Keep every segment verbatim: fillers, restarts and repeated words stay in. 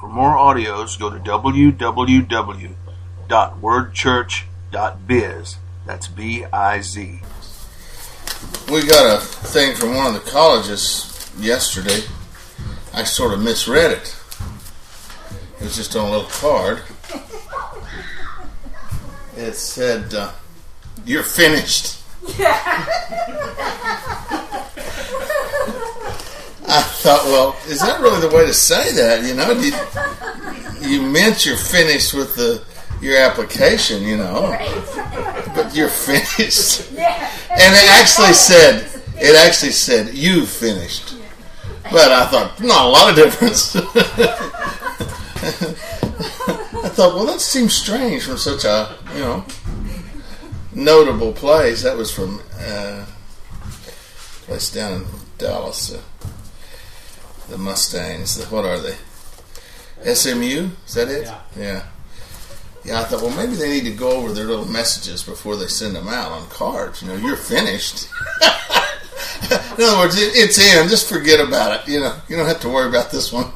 For more audios, go to w w w dot word church dot biz. That's B I Z. We got a thing from one of the colleges yesterday. I sort of misread it. It was just on a little card. It said, uh, "You're finished." Yeah. I thought, well, is that really the way to say that? You know, you, you meant you're finished with the your application, you know, Right. but you're finished. Yeah. And it actually said, it actually said, "You finished." But I thought, not a lot of difference. I thought, well, that seems strange from such a, you know, notable place. That was from uh, a place down in Dallas. Uh, the Mustangs. The, what are they? S M U? Is that it? Yeah. Yeah. Yeah, I thought, well, maybe they need to go over their little messages before they send them out on cards. You know, you're finished. In other words, it, it's in. Just forget about it. You know, you don't have to worry about this one.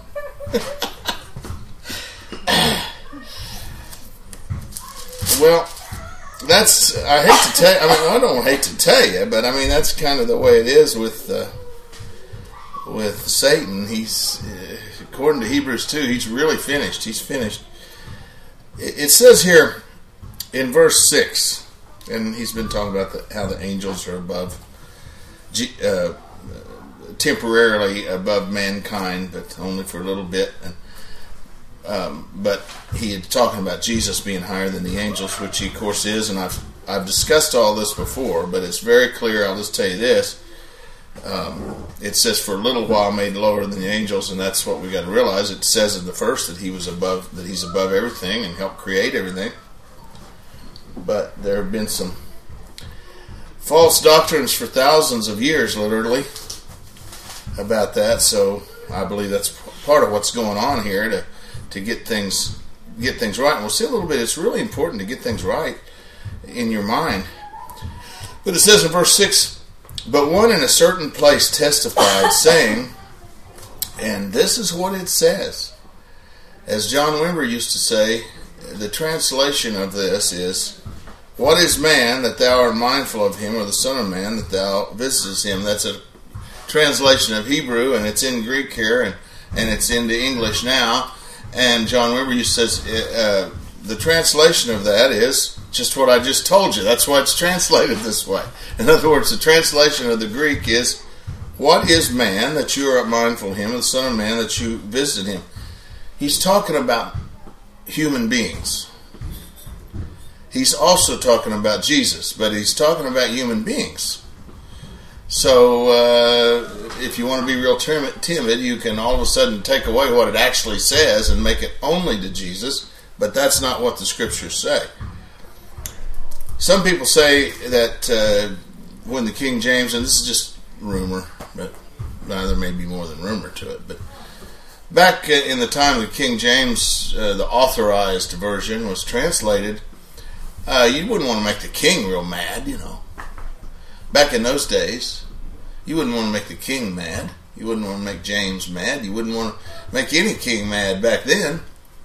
Well, that's, I hate to tell you, I mean, I don't hate to tell you, but I mean, that's kind of the way it is with, uh, with Satan. He's, uh, according to Hebrews two, he's really finished. He's finished. It, it says here in verse six, and he's been talking about the, how the angels are above, uh, temporarily above mankind, but only for a little bit. And Um, but he is talking about Jesus being higher than the angels, which he of course is, and I've I've discussed all this before, but it's very clear. I'll just tell you this: um, it says, "For a little while made lower than the angels," and that's what we got to realize. It says in the first that he was above, that he's above everything and helped create everything. But there have been some false doctrines for thousands of years, literally, about that. So I believe that's part of what's going on here to. to get things get things right. And we'll see a little bit. It's really important to get things right in your mind. But it says in verse six, "But one in a certain place testified, saying," and this is what it says. As John Wimber used to say, the translation of this is, "What is man that thou art mindful of him, or the son of man that thou visitest him?" That's a translation of Hebrew, and it's in Greek here, and, and it's into English now. And John Wimber says uh, the translation of that is just what I just told you. That's why it's translated this way. In other words, the translation of the Greek is, "What is man that you are mindful of him, and the son of man that you visit him?" He's talking about human beings. He's also talking about Jesus, but he's talking about human beings. So, uh, if you want to be real timid, you can all of a sudden take away what it actually says and make it only to Jesus, but that's not what the scriptures say. Some people say that uh, when the King James, and this is just rumor, but now there may be more than rumor to it, but back in the time of the King James, uh, the authorized version was translated, uh, you wouldn't want to make the king real mad, you know. Back in those days, you wouldn't want to make the king mad. You wouldn't want to make James mad. You wouldn't want to make any king mad back then.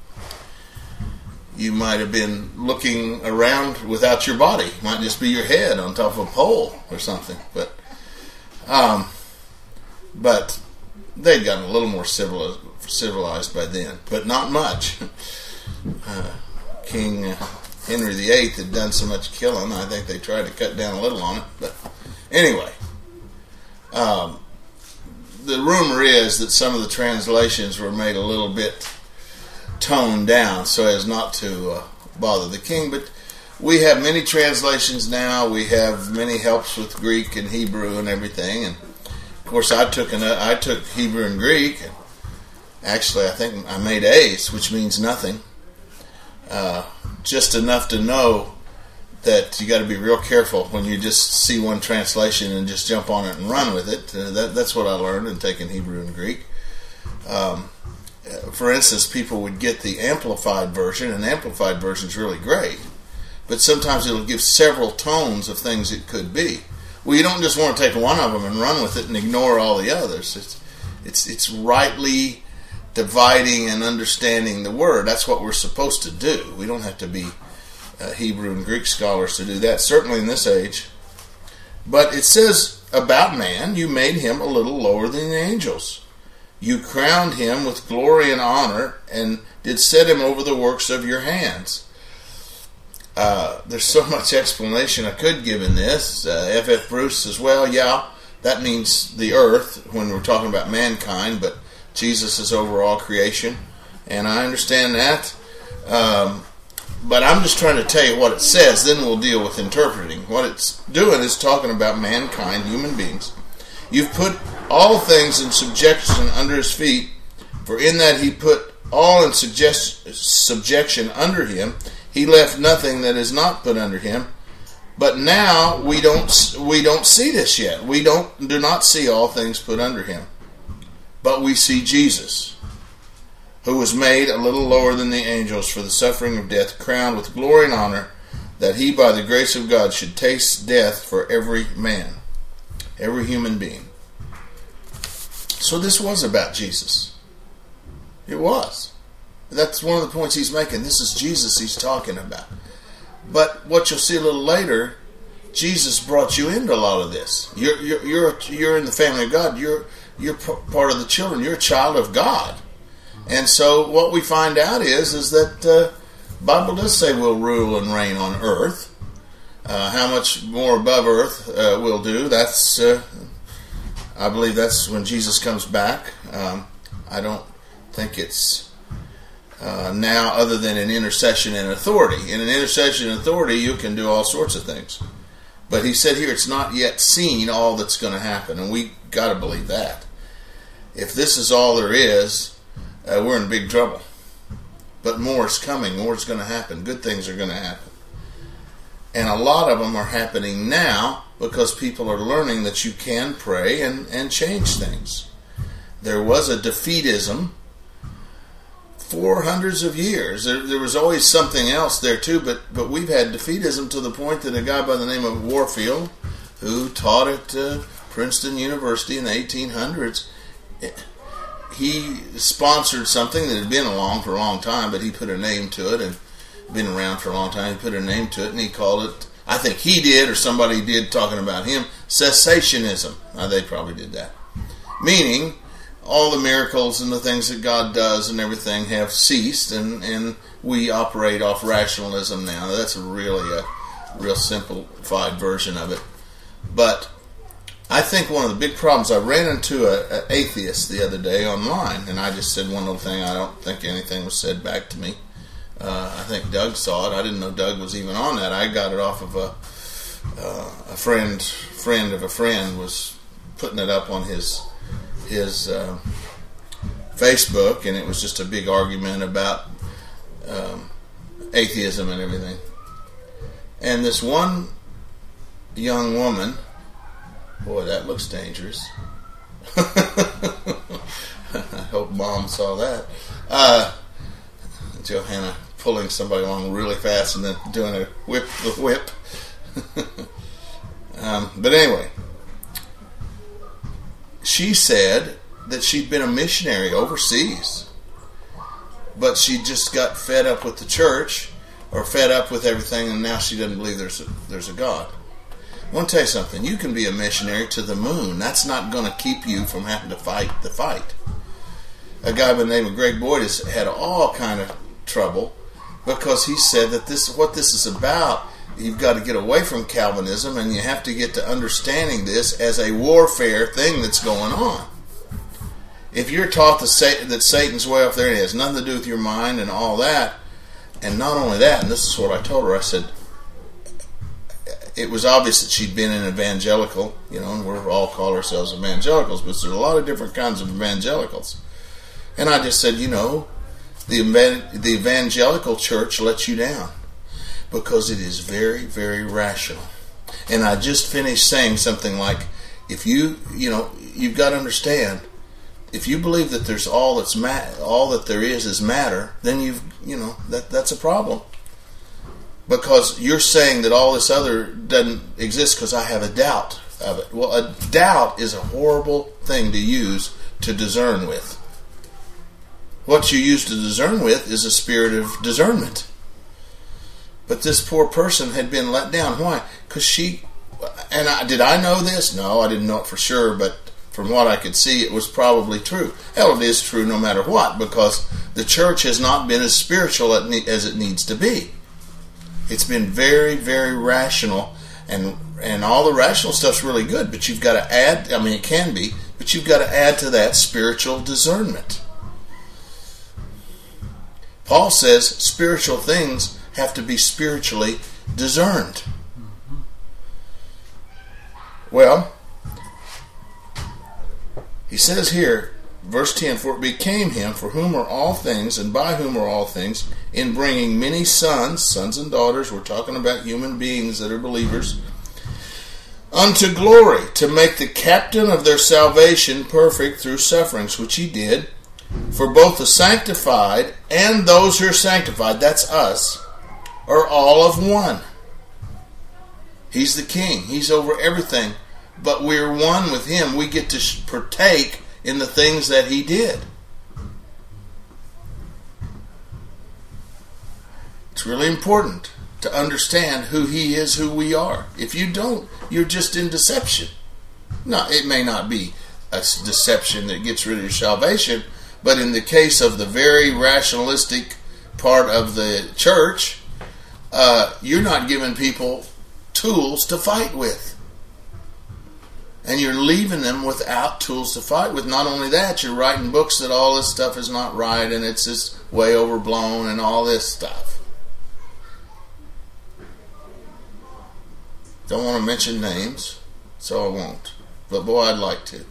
You might have been looking around without your body. It might just be your head on top of a pole or something. But um, but they'd gotten a little more civilized, civilized by then, but not much. Uh, King Henry the Eighth had done so much killing, I think they tried to cut down a little on it. But anyway, um, the rumor is that some of the translations were made a little bit toned down so as not to uh, bother the king. But we have many translations now. We have many helps with Greek and Hebrew and everything. And of course, I took an, I took Hebrew and Greek. And actually, I think I made A's, which means nothing. Uh, just enough to know that you got to be real careful when you just see one translation and just jump on it and run with it. Uh, that, that's what I learned in taking Hebrew and Greek. Um, for instance, people would get the Amplified version, and the Amplified version is really great, but sometimes it'll give several tones of things it could be. Well, you don't just want to take one of them and run with it and ignore all the others. It's it's it's rightly dividing and understanding the Word. That's what we're supposed to do. We don't have to be uh, Hebrew and Greek scholars to do that, certainly in this age. But it says about man, you made him a little lower than the angels. You crowned him with glory and honor, and did set him over the works of your hands. Uh, there's so much explanation I could give in this. Uh, F F Bruce says, well, yeah, that means the earth when we're talking about mankind, but Jesus is over all creation, and I understand that. Um, but I'm just trying to tell you what it says, then we'll deal with interpreting. What it's doing is talking about mankind, human beings. You've put all things in subjection under his feet, for in that he put all in suggest- subjection under him, he left nothing that is not put under him. But now we don't we don't see this yet. We don't do not see all things put under him. But we see Jesus, who was made a little lower than the angels for the suffering of death, crowned with glory and honor, that he by the grace of God should taste death for every man, every human being. So this was about Jesus. It was. That's one of the points he's making. This is Jesus he's talking about. But what you'll see a little later, Jesus brought you into a lot of this. You're you're you're, you're in the family of God. You're you're part of the children. You're a child of God. And so what we find out is is that uh, the Bible does say we'll rule and reign on earth. Uh, how much more above earth uh, we'll do, that's uh, I believe that's when Jesus comes back. Um, I don't think it's Uh, now, other than an intercession and authority. In an intercession and authority, you can do all sorts of things. But he said here, it's not yet seen all that's going to happen, and we got to believe that. If this is all there is, uh, we're in big trouble. But more is coming. More is going to happen. Good things are going to happen. And a lot of them are happening now because people are learning that you can pray and, and change things. There was a defeatism for hundreds of years. There, there was always something else there too, but, but we've had defeatism to the point that a guy by the name of Warfield, who taught at uh, Princeton University in the eighteen hundreds, he sponsored something that had been along for a long time, but he put a name to it, and been around for a long time. He put a name to it, and he called it, I think he did, or somebody did talking about him, cessationism. Now, they probably did that. Meaning, all the miracles and the things that God does and everything have ceased, and, and we operate off rationalism now. That's really a real simplified version of it. But I think one of the big problems, I ran into an atheist the other day online, and I just said one little thing. I don't think anything was said back to me. Uh, I think Doug saw it. I didn't know Doug was even on that. I got it off of a, uh, a friend, friend of a friend was putting it up on his his uh, Facebook, and it was just a big argument about um, atheism and everything. And this one young woman, boy, that looks dangerous. I hope Mom saw that. Uh, Johanna pulling somebody along really fast and then doing a whip the whip. um, but anyway, she said that she'd been a missionary overseas, but she just got fed up with the church, or fed up with everything, and now she doesn't believe there's a, there's a God. I want to tell you something. You can be a missionary to the moon. That's not going to keep you from having to fight the fight. A guy by the name of Greg Boyd has had all kind of trouble because he said that this what this is about. You've got to get away from Calvinism, and you have to get to understanding this as a warfare thing that's going on. If you're taught that Satan's way up there and it has nothing to do with your mind and all that, and not only that, and this is what I told her, I said, it was obvious that she'd been an evangelical, you know, and we all call ourselves evangelicals, but there's a lot of different kinds of evangelicals. And I just said, you know, the the evangelical church lets you down because it is very, very rational. And I just finished saying something like, if you, you know, you've got to understand, if you believe that there's all that's ma- all that there is is matter, then you've, you know, that that's a problem. Because you're saying that all this other doesn't exist because I have a doubt of it. Well, a doubt is a horrible thing to use to discern with. what you use to discern with is a spirit of discernment. But this poor person had been let down. Why? Because she, and I, did I know this? No, I didn't know it for sure, but from what I could see, it was probably true. Hell, it is true no matter what, because the church has not been as spiritual as it needs to be. It's been very, very rational, and and all the rational stuff's really good, but you've got to add, I mean, it can be, but you've got to add to that spiritual discernment. Paul says spiritual things have to be spiritually discerned. Well, he says here, verse ten, for it became him for whom are all things, and by whom are all things, in bringing many sons, sons and daughters, we're talking about human beings that are believers, unto glory, to make the captain of their salvation perfect through sufferings, which he did, for both the sanctified and those who are sanctified, that's us, are all of one. He's the king. He's over everything. But we're one with him. We get to partake in the things that he did. It's really important to understand who he is, who we are. If you don't, you're just in deception. No, it may not be a deception that gets rid of your salvation, but in the case of the very rationalistic part of the church, uh, you're not giving people tools to fight with. And you're leaving them without tools to fight with. Not only that, you're writing books that all this stuff is not right and it's just way overblown and all this stuff. Don't want to mention names, so I won't. But boy, I'd like to.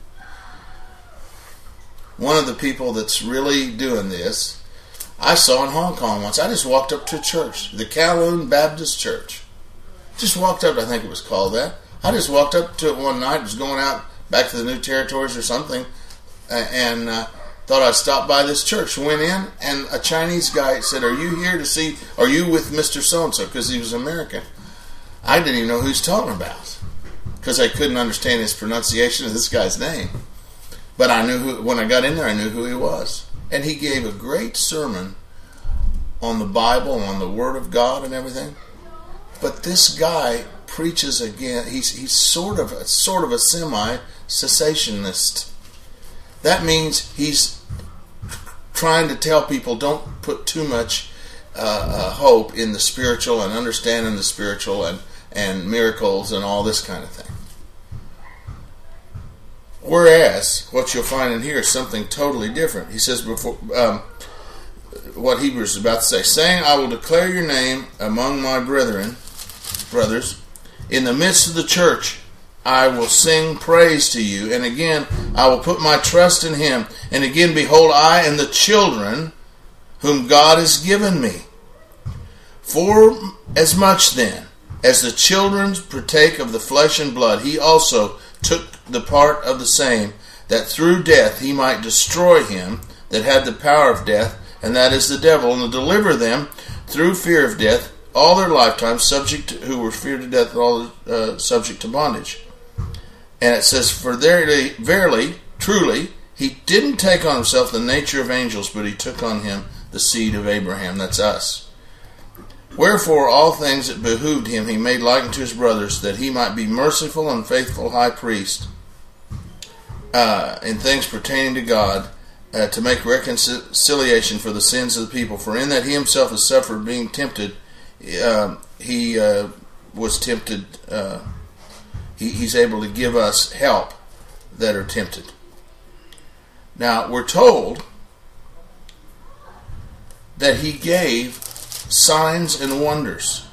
One of the people that's really doing this, I saw in Hong Kong once. I just walked up to a church, the Kowloon Baptist Church. Just walked up, I think it was called that. I just walked up to it one night, was going out back to the New Territories or something, and uh, thought I'd stop by this church. Went in, and a Chinese guy said, are you here to see, are you with Mister So-and-so? Because he was American. I didn't even know who he was talking about, because I couldn't understand his pronunciation of this guy's name. But I knew who, when I got in there, I knew who he was. And he gave a great sermon on the Bible, on the Word of God and everything. But this guy preaches again. He's he's sort of a, sort of a semi-cessationist. That means he's trying to tell people don't put too much uh, uh, hope in the spiritual and understanding the spiritual and and miracles and all this kind of thing. Whereas what you'll find in here is something totally different. He says before um, what Hebrews is about to say, saying, I will declare your name among my brethren, brothers. In the midst of the church, I will sing praise to you. And again, I will put my trust in him. And again, behold, I and the children whom God has given me. For as much then as the children partake of the flesh and blood, he also took the part of the same, that through death he might destroy him that had the power of death, and that is the devil, and to deliver them through fear of death all their lifetime, subject to, who were feared to death, all uh, subject to bondage. And it says, for verily, verily, truly, he didn't take on himself the nature of angels, but he took on him the seed of Abraham. That's us. Wherefore all things that behooved him he made like unto his brothers, that he might be merciful and faithful high priest uh, in things pertaining to God, uh, to make reconciliation for the sins of the people. For in that he himself has suffered, being tempted, uh, he uh, was tempted. Uh, he, he's able to give us help that are tempted. Now we're told that he gave signs and wonders.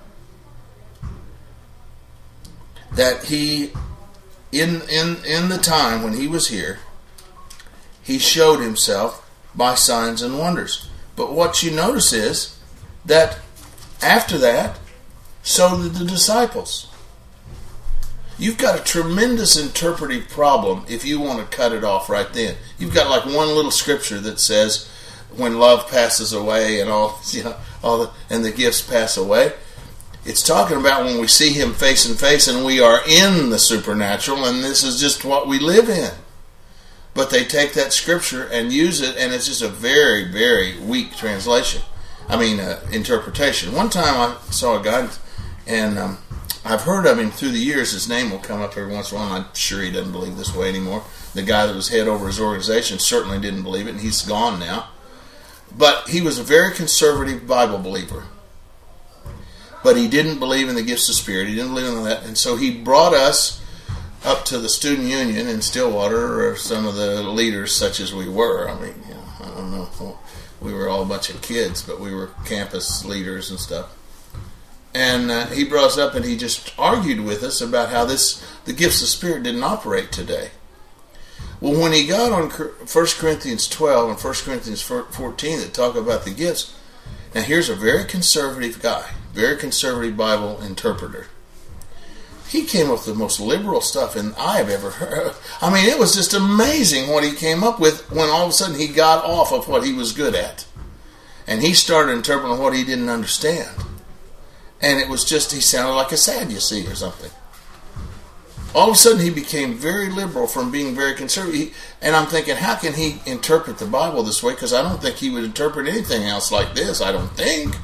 That he, in in in the time when he was here, he showed himself by signs and wonders. But what you notice is that after that, so did the disciples. You've got a tremendous interpretive problem if you want to cut it off right then. You've got like one little scripture that says, when love passes away and all, you know, all the, and the gifts pass away. It's talking about when we see him face and face and we are in the supernatural, and this is just what we live in. But they take that scripture and use it, and it's just a very, very weak translation. I mean, uh, interpretation. One time I saw a guy, and um, I've heard of him through the years. His name will come up every once in a while, and I'm sure he doesn't believe this way anymore. The guy that was head over his organization certainly didn't believe it, and he's gone now. But he was a very conservative Bible believer. But he didn't believe in the gifts of Spirit. He didn't believe in that. And so he brought us up to the student union in Stillwater, or some of the leaders such as we were. I mean, you know, I don't know. We were all a bunch of kids, but we were campus leaders and stuff. And uh, he brought us up and he just argued with us about how this the gifts of Spirit didn't operate today. Well, when he got on First Corinthians twelve and First Corinthians fourteen that talk about the gifts, now here's a very conservative guy, very conservative Bible interpreter. He came up with the most liberal stuff and I've ever heard. I mean, it was just amazing what he came up with when all of a sudden he got off of what he was good at. And he started interpreting what he didn't understand. And it was just, he sounded like a Sadducee or something. All of a sudden he became very liberal from being very conservative. He, and I'm thinking, how can he interpret the Bible this way? Because I don't think he would interpret anything else like this. I don't think.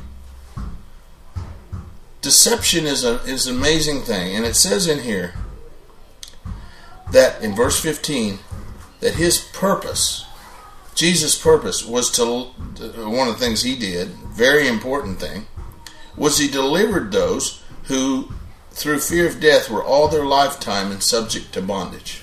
Deception is a is an amazing thing, and it says in here that in verse fifteen that his purpose, Jesus' purpose, was to, one of the things he did, very important thing, was he delivered those who through fear of death were all their lifetime and subject to bondage.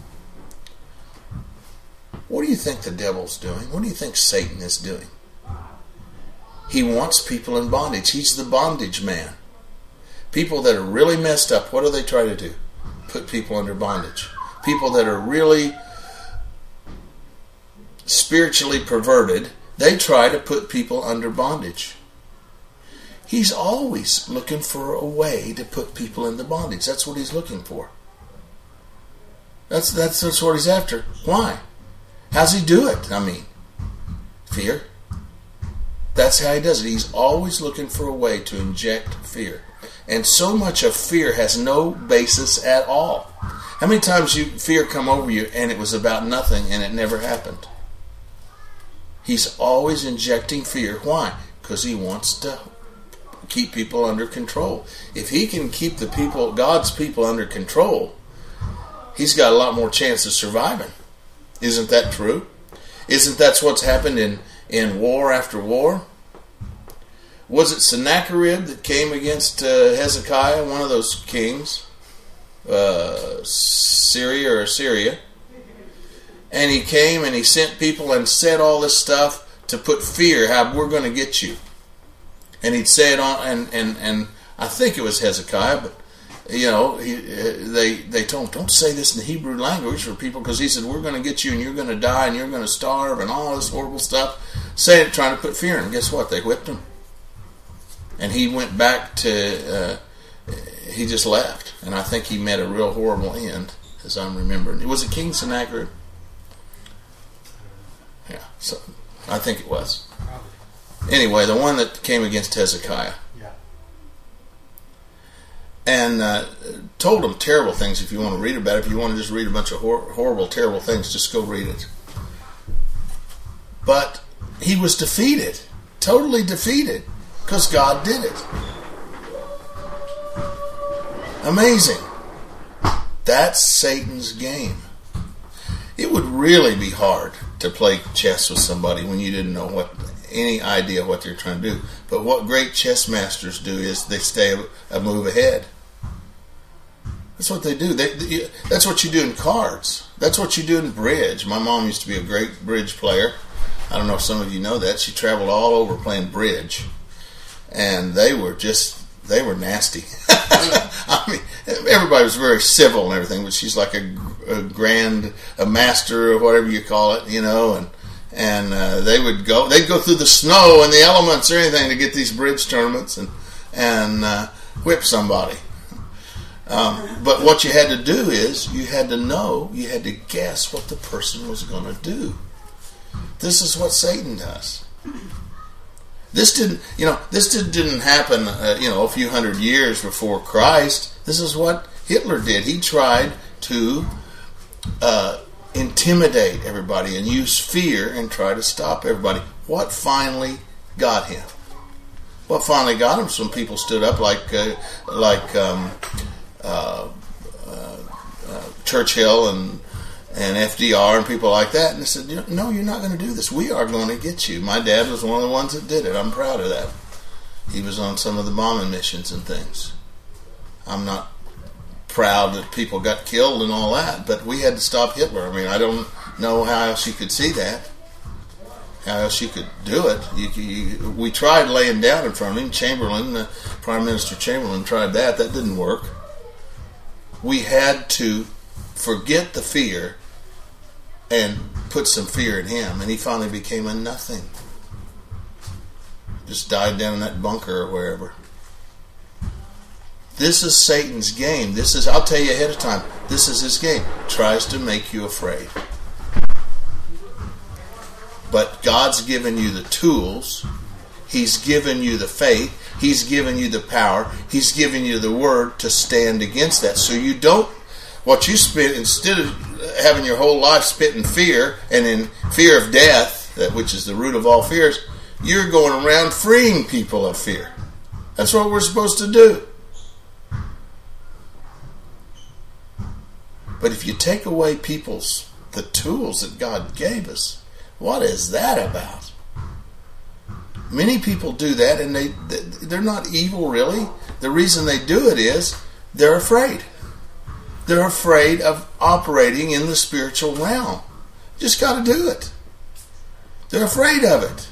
What do you think the devil's doing? What do you think Satan is doing? He wants people in bondage. He's the bondage man. People that are really messed up, what do they try to do? Put people under bondage. People that are really spiritually perverted, they try to put people under bondage. He's always looking for a way to put people into bondage. That's what he's looking for. That's, that's, that's what he's after. Why? How's he do it? I mean, fear. That's how he does it. He's always looking for a way to inject fear. And so much of fear has no basis at all. How many times you fear come over you and it was about nothing and it never happened? He's always injecting fear. Why? Because he wants to keep people under control. If he can keep the people, God's people, under control, he's got a lot more chance of surviving. Isn't that true? Isn't that what's happened in, in war after war? Was it Sennacherib that came against uh, Hezekiah, one of those kings, uh, Syria or Assyria? And he came and he sent people and said all this stuff to put fear, how we're going to get you. And he'd say it on, and, and, and I think it was Hezekiah, but you know, he, they they told him, don't say this in the Hebrew language for people, because he said, we're going to get you and you're going to die and you're going to starve and all this horrible stuff. Say it, trying to put fear in him. Guess what? They whipped him. And he went back to, uh, he just left. And I think he met a real horrible end, as I'm remembering. Was it King Sennacherib? Yeah, so I think it was. Anyway, the one that came against Hezekiah. Yeah. And uh, told him terrible things. If you want to read about it, if you want to just read a bunch of hor- horrible, terrible things, just go read it. But he was defeated. Totally defeated. Because God did it. Amazing. That's Satan's game. It would really be hard to play chess with somebody when you didn't know what, any idea what they're trying to do. But what great chess masters do is they stay a, a move ahead. That's what they do. They, they, that's what you do in cards. That's what you do in bridge. My mom used to be a great bridge player. I don't know if some of you know that. She traveled all over playing bridge. And they were just, they were nasty. I mean, everybody was very civil and everything, but she's like a, a grand, a master or whatever you call it, you know, and and uh, they would go, they'd go through the snow and the elements or anything to get these bridge tournaments and, and uh, whip somebody. Um, but what you had to do is, you had to know, you had to guess what the person was going to do. This is what Satan does. This didn't, you know, this did, didn't happen, uh, you know, a few hundred years before Christ. This is what Hitler did. He tried to uh, intimidate everybody and use fear and try to stop everybody. What finally got him? What finally got him? Some people stood up like uh, like um, uh, uh, uh, Churchill and and F D R and people like that, and they said, "No, you're not going to do this. We are going to get you." My dad was one of the ones that did it. I'm proud of that. He was on some of the bombing missions and things. I'm not proud that people got killed and all that, but we had to stop Hitler. I mean, I don't know how else you could see that. How else you could do it? You, you, we tried laying down in front of him. Chamberlain, uh, Prime Minister Chamberlain, tried that. That didn't work. We had to forget the fear and put some fear in him, and he finally became a nothing. Just died down in that bunker or wherever. This is Satan's game. This is, I'll tell you ahead of time, this is his game. Tries to make you afraid. But God's given you the tools. He's given you the faith. He's given you the power. He's given you the word to stand against that. So you don't, what you spend, instead of having your whole life spent in fear and in fear of death, that which is the root of all fears, you're going around freeing people of fear. That's what we're supposed to do. But if you take away people's, the tools that God gave us, what is that about? Many people do that, and they, they're not evil, really. The reason they do it is they're afraid. They're afraid of operating in the spiritual realm. Just got to do it. They're afraid of it.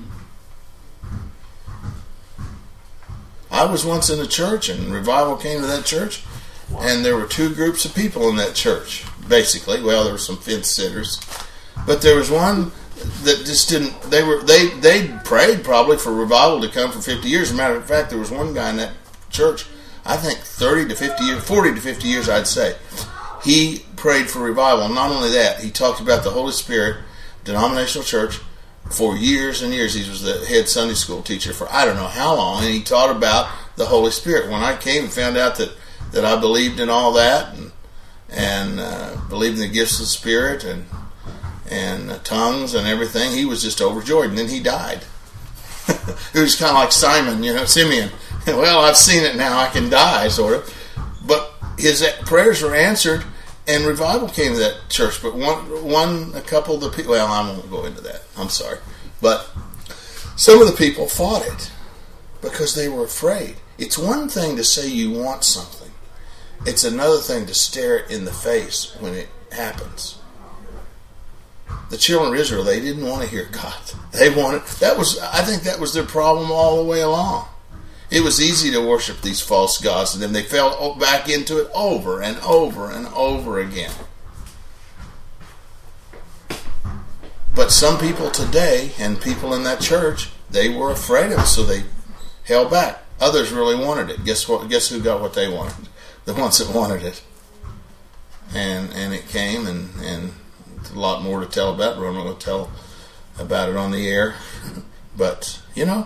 I was once in a church, and revival came to that church, and there were two groups of people in that church, basically. Well, there were some fence sitters, but there was one that just didn't. They were they they prayed probably for revival to come for fifty years. As a matter of fact, there was one guy in that church, I think thirty to fifty years, forty to fifty years, I'd say. He prayed for revival. Not only that, he talked about the Holy Spirit, denominational church, for years and years. He was the head Sunday school teacher for I don't know how long, and he taught about the Holy Spirit. When I came and found out that, that I believed in all that and and uh, believed in the gifts of the Spirit and and uh, tongues and everything, he was just overjoyed. And then he died. It was kind of like Simon, you know, Simeon. Well, I've seen it now. I can die, sort of. But his prayers were answered, and revival came to that church. But one, one, a couple of the people. Well, I won't go into that. I'm sorry, but some of the people fought it because they were afraid. It's one thing to say you want something. It's another thing to stare it in the face when it happens. The children of Israel, they didn't want to hear God. They wanted, that was, I think that was their problem all the way along. It was easy to worship these false gods, and then they fell back into it over and over and over again. But some people today, and people in that church, they were afraid of it, so they held back. Others really wanted it. Guess what? Guess who got what they wanted? The ones that wanted it. And and it came, and, and a lot more to tell about. We're not going to tell about it on the air. But, you know,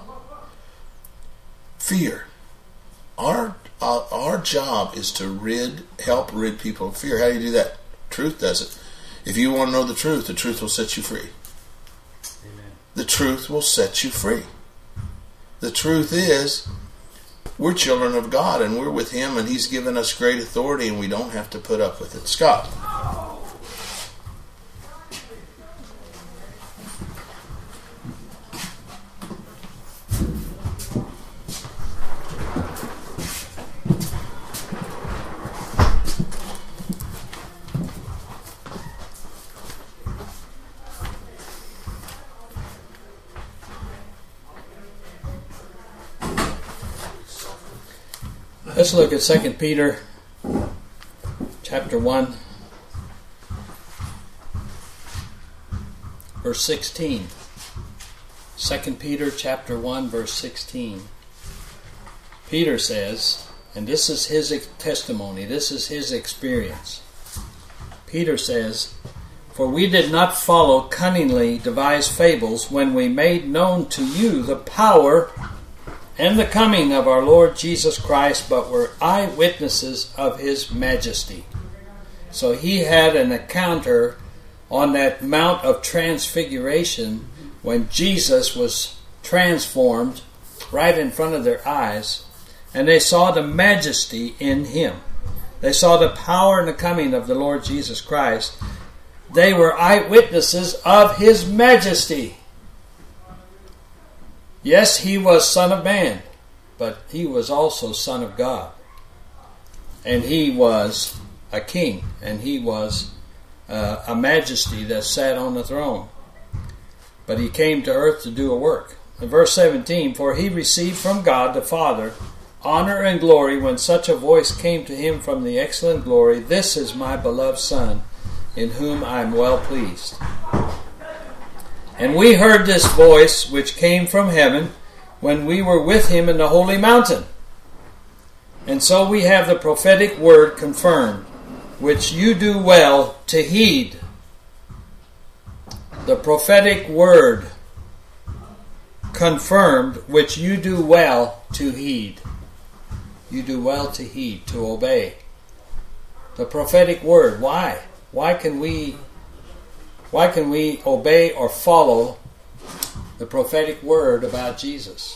fear. Our, our our job is to rid, help rid people of fear. How do you do that? Truth does it. If you want to know the truth, the truth will set you free. Amen. The truth will set you free. The truth is, we're children of God, and we're with Him, and He's given us great authority, and we don't have to put up with it. Scott. Let's look at Second Peter chapter one, verse sixteen. Second Peter chapter one, verse sixteen. Peter says, and this is his testimony, this is his experience. Peter says, "For we did not follow cunningly devised fables when we made known to you the power and the coming of our Lord Jesus Christ, but were eyewitnesses of His majesty." So he had an encounter on that Mount of Transfiguration, when Jesus was transformed right in front of their eyes, and they saw the majesty in him. They saw the power and the coming of the Lord Jesus Christ. They were eyewitnesses of his majesty. Yes, he was Son of Man, but he was also Son of God. And he was a king, and he was uh, a majesty that sat on the throne. But he came to earth to do a work. In verse seventeen, for he received from God the Father honor and glory when such a voice came to him from the excellent glory, this is my beloved Son, in whom I am well pleased. And we heard this voice which came from heaven when we were with him in the holy mountain. And so we have the prophetic word confirmed, which you do well to heed. The prophetic word confirmed, which you do well to heed. You do well to heed, to obey. The prophetic word. Why? Why can we why can we obey or follow the prophetic word about Jesus?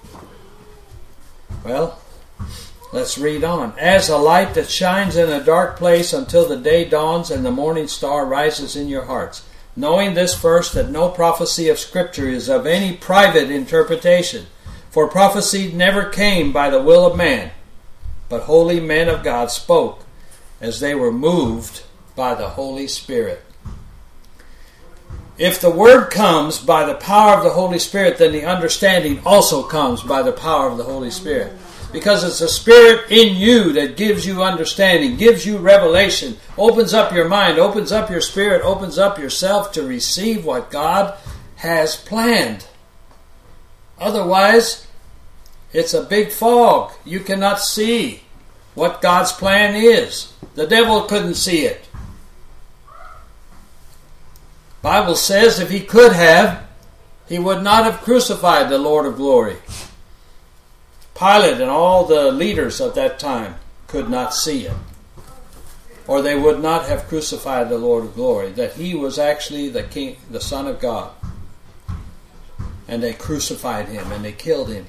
Well, let's read on. As a light that shines in a dark place until the day dawns and the morning star rises in your hearts. Knowing this first, that no prophecy of Scripture is of any private interpretation. For prophecy never came by the will of man, but holy men of God spoke as they were moved by the Holy Spirit. If the word comes by the power of the Holy Spirit, then the understanding also comes by the power of the Holy Spirit. Because it's the Spirit in you that gives you understanding, gives you revelation, opens up your mind, opens up your spirit, opens up yourself to receive what God has planned. Otherwise, it's a big fog. You cannot see what God's plan is. The devil couldn't see it. The Bible says if he could have, he would not have crucified the Lord of glory. Pilate and all the leaders of that time could not see it, or they would not have crucified the Lord of glory, that he was actually the King, the Son of God. And they crucified him and they killed him.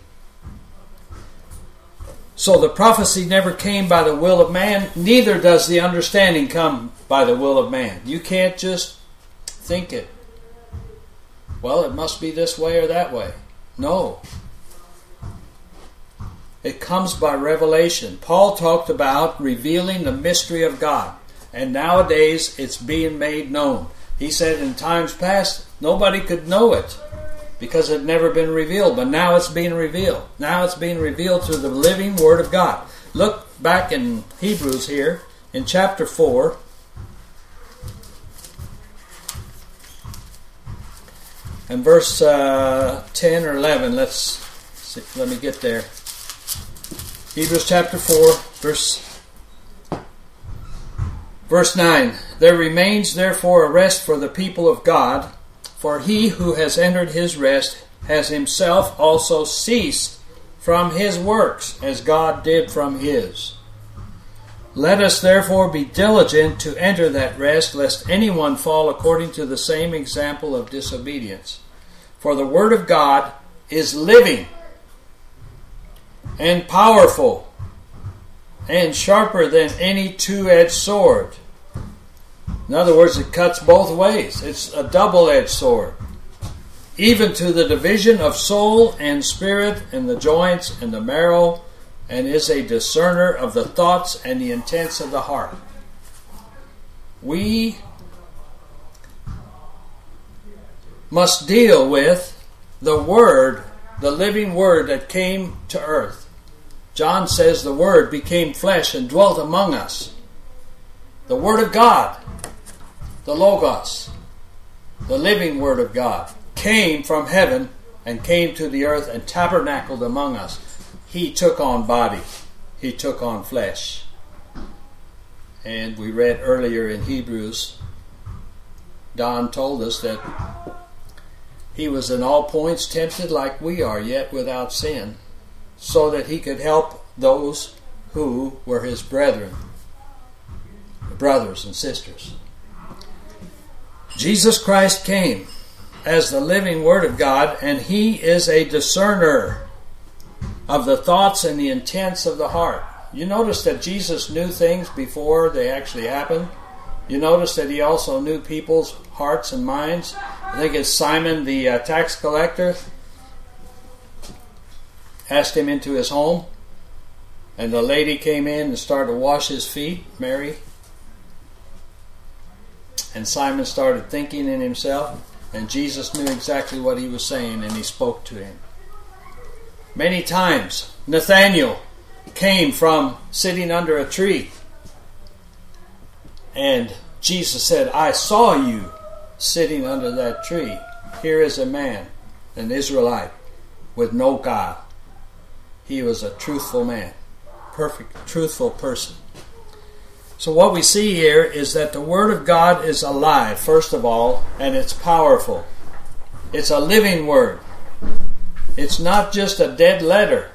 So the prophecy never came by the will of man, neither does the understanding come by the will of man. You can't just think it. Well, it must be this way or that way. No. It comes by revelation. Paul talked about revealing the mystery of God. And nowadays it's being made known. He said in times past nobody could know it because it had never been revealed. But now it's being revealed. Now it's being revealed through the living Word of God. Look back in Hebrews here in chapter four. And verse uh, ten or eleven. Let's see, let me get there. Hebrews chapter four, verse, verse nine. There remains therefore a rest for the people of God, for he who has entered his rest has himself also ceased from his works, as God did from his. Let us therefore be diligent to enter that rest, lest anyone fall according to the same example of disobedience. For the word of God is living and powerful, and sharper than any two-edged sword. In other words, it cuts both ways. It's a double-edged sword, even to the division of soul and spirit and the joints and the marrow, and is a discerner of the thoughts and the intents of the heart. We must deal with the Word, the living Word that came to earth. John says the Word became flesh and dwelt among us. The Word of God, the Logos, the living Word of God, came from heaven and came to the earth and tabernacled among us. He took on body. He took on flesh. And we read earlier in Hebrews, Don told us that he was in all points tempted like we are, yet without sin, so that he could help those who were his brethren, brothers and sisters. Jesus Christ came as the living Word of God, and He is a discerner of the thoughts and the intents of the heart. You notice that Jesus knew things before they actually happened. You notice that He also knew people's hearts and minds. I think it's Simon the uh, tax collector asked Him into his home, and the lady came in and started to wash His feet, Mary. And Simon started thinking in himself, and Jesus knew exactly what He was saying, and He spoke to him. Many times, Nathanael came from sitting under a tree, and Jesus said, I saw you sitting under that tree. Here is a man, an Israelite, with no guile. He was a truthful man, perfect, truthful person. So what we see here is that the Word of God is alive, first of all, and it's powerful. It's a living Word. It's not just a dead letter.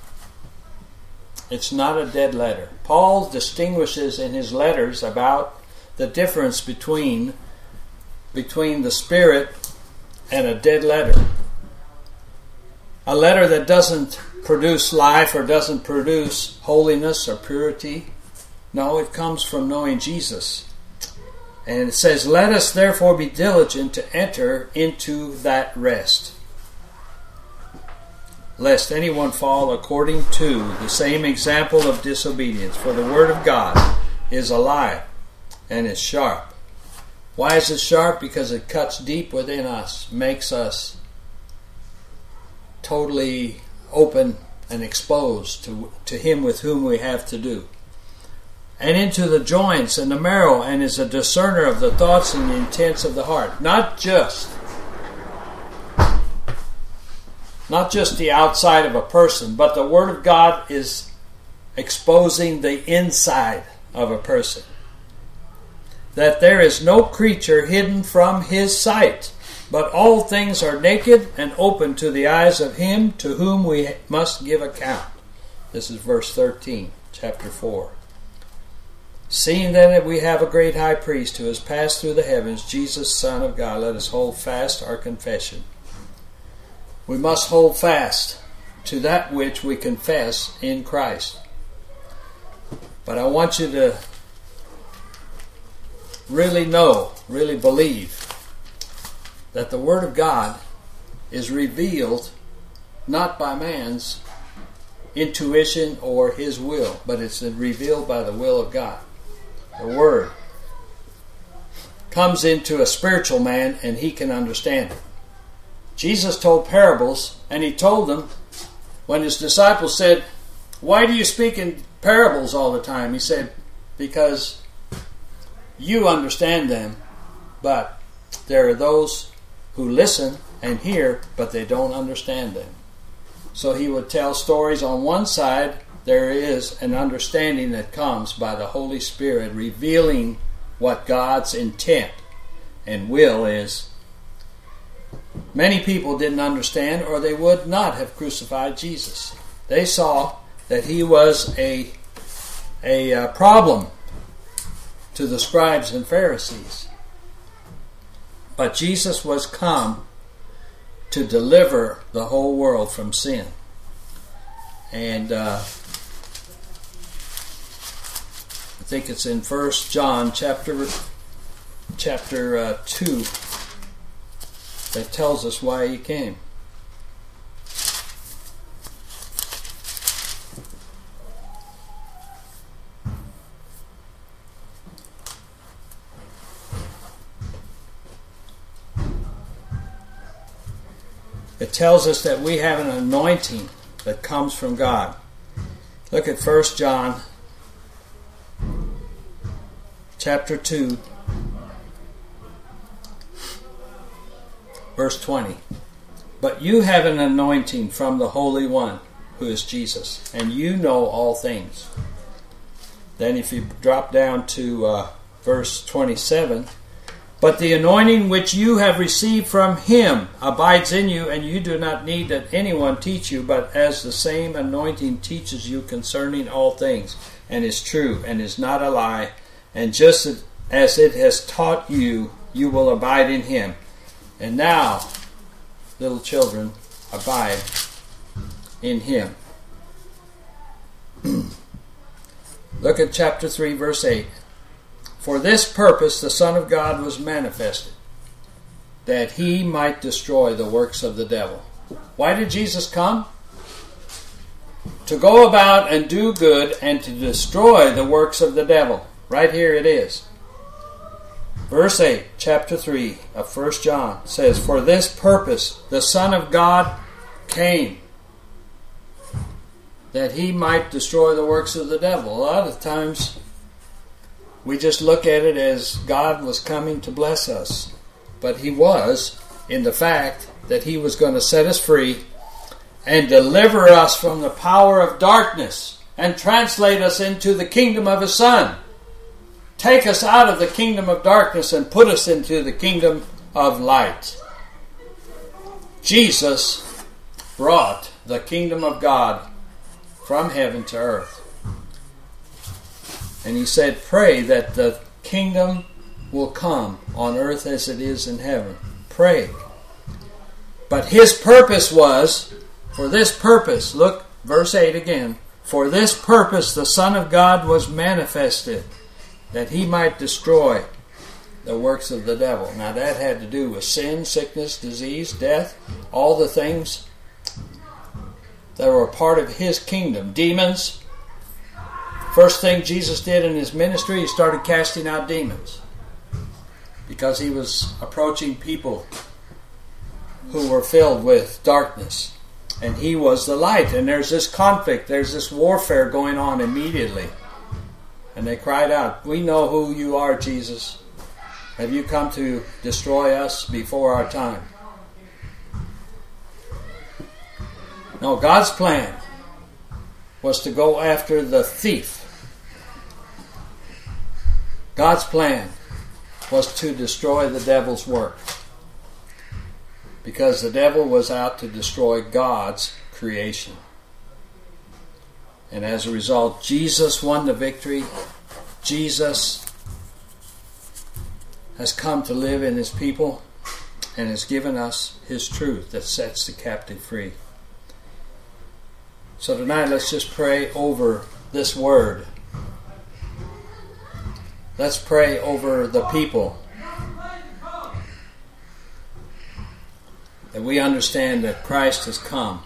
It's not a dead letter. Paul distinguishes in his letters about the difference between, between the Spirit and a dead letter. A letter that doesn't produce life or doesn't produce holiness or purity. No, it comes from knowing Jesus. And it says, let us therefore be diligent to enter into that rest, lest anyone fall according to the same example of disobedience. For the Word of God is alive and is sharp. Why is it sharp? Because it cuts deep within us, makes us totally open and exposed to, to Him with whom we have to do. And into the joints and the marrow, and is a discerner of the thoughts and the intents of the heart. Not just not just the outside of a person, but the Word of God is exposing the inside of a person. That there is no creature hidden from His sight, but all things are naked and open to the eyes of Him to whom we must give account. This is verse thirteen, chapter four. Seeing then that we have a great high priest who has passed through the heavens, Jesus, Son of God, let us hold fast our confession. We must hold fast to that which we confess in Christ. But I want you to really know, really believe that the Word of God is revealed not by man's intuition or his will, but it's revealed by the will of God. The Word comes into a spiritual man and he can understand it. Jesus told parables, and He told them when His disciples said, why do you speak in parables all the time? He said, because you understand them, but there are those who listen and hear, but they don't understand them. So He would tell stories. On one side, there is an understanding that comes by the Holy Spirit revealing what God's intent and will is. Many people didn't understand, or they would not have crucified Jesus. They saw that He was a, a uh, problem to the scribes and Pharisees. But Jesus was come to deliver the whole world from sin. And uh, I think it's in First John chapter chapter uh, two that tells us why He came. It tells us that we have an anointing that comes from God. Look at First John chapter two, verse twenty. But you have an anointing from the Holy One, who is Jesus, and you know all things. Then if you drop down to uh, verse twenty-seven, but the anointing which you have received from Him abides in you, and you do not need that anyone teach you, but as the same anointing teaches you concerning all things, and is true, and is not a lie, and just as it has taught you, you will abide in him. And now, little children, abide in him. Look at chapter three, verse eight. For this purpose the Son of God was manifested, that he might destroy the works of the devil. Why did Jesus come? To go about and do good and to destroy the works of the devil. Right here it is. Verse eight, chapter three of First John says, for this purpose the Son of God came, that he might destroy the works of the devil. A lot of times we just look at it as God was coming to bless us. But he was, in the fact that he was going to set us free and deliver us from the power of darkness and translate us into the kingdom of his Son. Take us out of the kingdom of darkness and put us into the kingdom of light. Jesus brought the kingdom of God from heaven to earth. And he said, pray that the kingdom will come on earth as it is in heaven. Pray. But his purpose was, for this purpose, look, verse eight again, for this purpose the Son of God was manifested, that he might destroy the works of the devil. Now that had to do with sin, sickness, disease, death, all the things that were a part of his kingdom. Demons. First thing Jesus did in his ministry, he started casting out demons, because he was approaching people who were filled with darkness. And he was the light. And there's this conflict, there's this warfare going on immediately. And they cried out, we know who you are, Jesus. Have you come to destroy us before our time? No, God's plan was to go after the thief. God's plan was to destroy the devil's work, because the devil was out to destroy God's creation. And as a result, Jesus won the victory. Jesus has come to live in his people and has given us his truth that sets the captive free. So tonight, let's just pray over this word. Let's pray over the people, that we understand that Christ has come,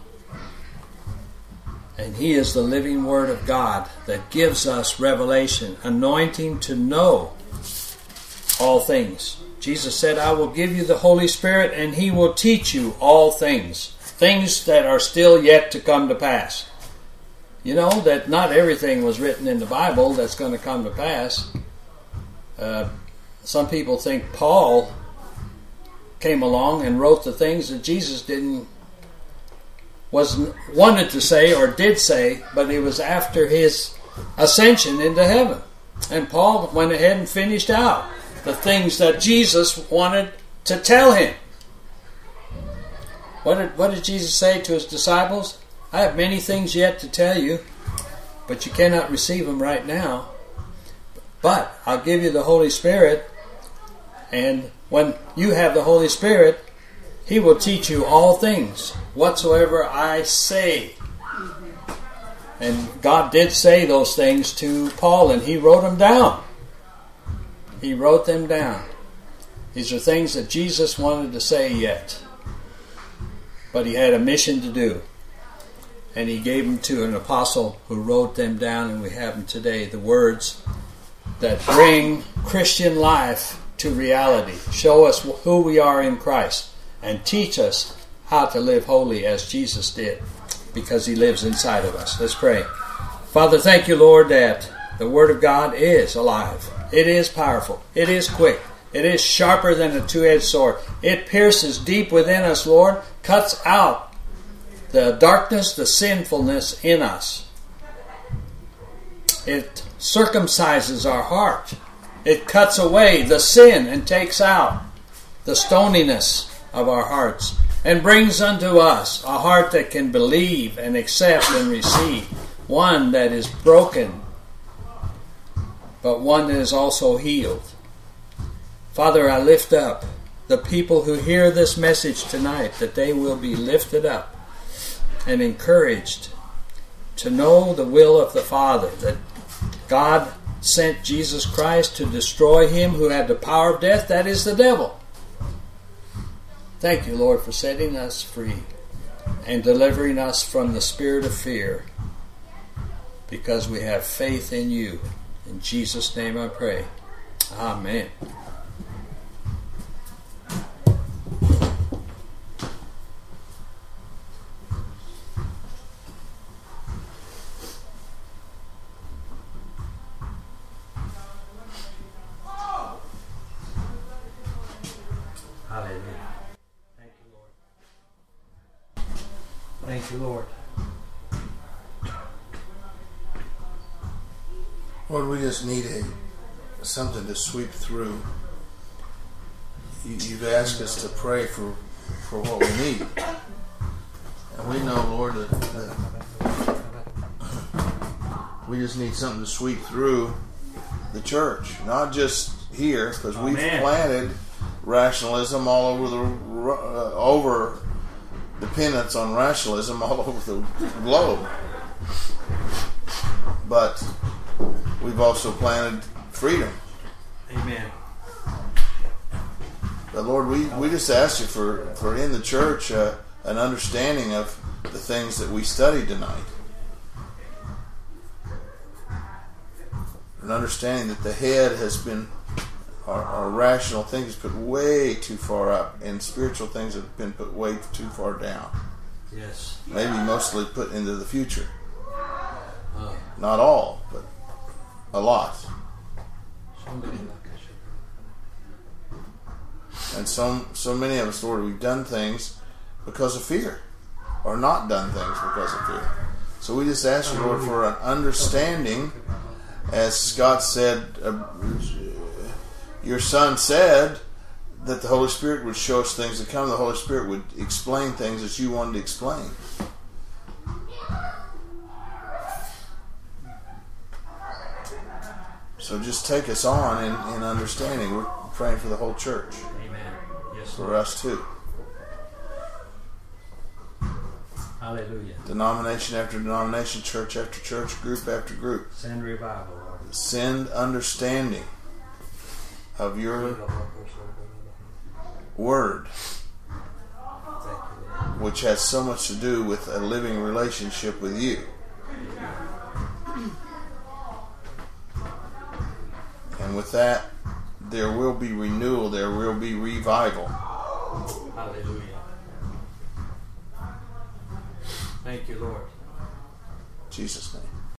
and he is the living word of God that gives us revelation, anointing to know all things. Jesus said, I will give you the Holy Spirit, and he will teach you all things, things that are still yet to come to pass. You know that not everything was written in the Bible that's going to come to pass. Uh, some people think Paul came along and wrote the things that Jesus didn't was wanted to say or did say, but it was after his ascension into heaven. And Paul went ahead and finished out the things that Jesus wanted to tell him. What did, what did Jesus say to his disciples? I have many things yet to tell you, but you cannot receive them right now. But I'll give you the Holy Spirit, and when you have the Holy Spirit, he will teach you all things, whatsoever I say. And God did say those things to Paul, and he wrote them down. He wrote them down. These are things that Jesus wanted to say yet, but he had a mission to do. And he gave them to an apostle who wrote them down, and we have them today, the words that bring Christian life to reality, show us who we are in Christ, and teach us how to live holy as Jesus did, because he lives inside of us. Let's pray. Father, thank you, Lord, that the Word of God is alive. It is powerful. It is quick. It is sharper than a two-edged sword. It pierces deep within us, Lord, cuts out the darkness, the sinfulness in us. It circumcises our heart. It cuts away the sin and takes out the stoniness of our hearts, and brings unto us a heart that can believe and accept and receive, one that is broken, but one that is also healed. Father, I lift up the people who hear this message tonight, that they will be lifted up and encouraged to know the will of the Father, that God sent Jesus Christ to destroy him who had the power of death, that is the devil. Thank you, Lord, for setting us free and delivering us from the spirit of fear, because we have faith in you. In Jesus' name I pray. Amen. Hallelujah. Thank you, Lord. Thank you, Lord. Lord, we just need a something to sweep through. You, you've asked us to pray for for what we need, and we know, Lord, that, that we just need something to sweep through the church, not just here, because we've Amen. planted rationalism all over the uh, over dependence on rationalism all over the globe, but we've also planted freedom. Amen. But Lord, we, we just ask you for, for in the church uh, an understanding of the things that we studied tonight. An understanding that the head has been, our, our rational things put way too far up, and spiritual things have been put way too far down. Yes. Maybe mostly put into the future. Uh, Not all, but a lot. somebody like I should. And so, so many of us, Lord, we've done things because of fear, or not done things because of fear. So we just ask you, Lord, for an understanding. As Scott said, uh, your son said that the Holy Spirit would show us things to come. The Holy Spirit would explain things that you wanted to explain. So just take us on in, in understanding. We're praying for the whole church, Amen. Yes, for Lord. us too. Hallelujah. Denomination after denomination, church after church, group after group. Send revival, Lord. Send understanding of your word, Thank you, Lord. which has so much to do with a living relationship with you. And with that, there will be renewal, there will be revival. Hallelujah. Thank you, Lord. In Jesus' name.